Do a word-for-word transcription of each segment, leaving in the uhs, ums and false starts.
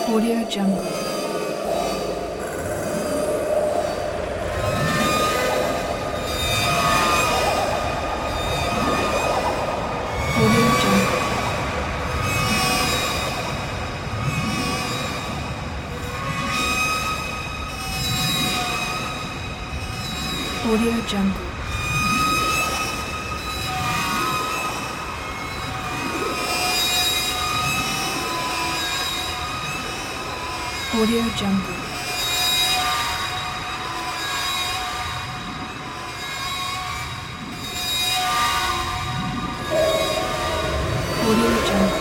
Audio Jungle. Audio Jungle. Audio Jungle. Audio Jungle. Audio Jungle.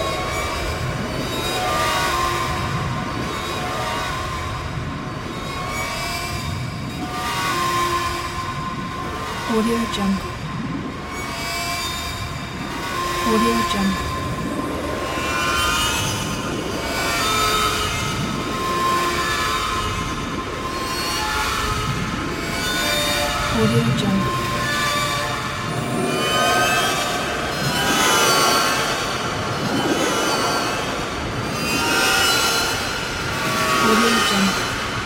Audio Jungle. Audio Jungle. Audio Jungle. Audio Jungle.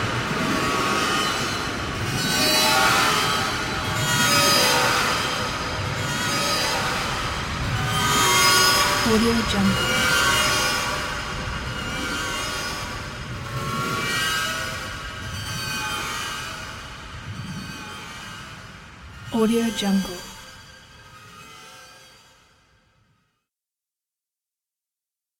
Audio Jungle. Audio Jungle.